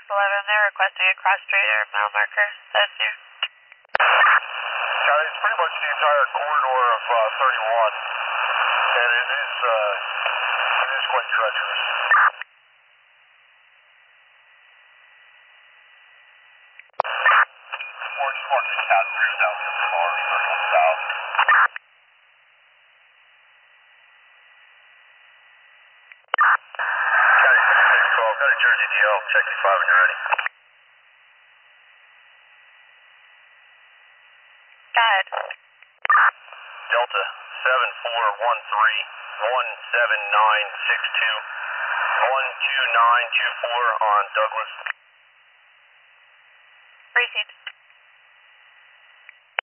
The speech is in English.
11, they're requesting a cross street or mile marker. That's you. It's pretty much the entire corridor of 31, and it is quite treacherous. We're just marking the cat cruise out here from ours, 31 south. County 612, got a Jersey DL, check you 5 when you're ready. Go ahead. Delta 7413-17962, 12924 on Douglas. Received.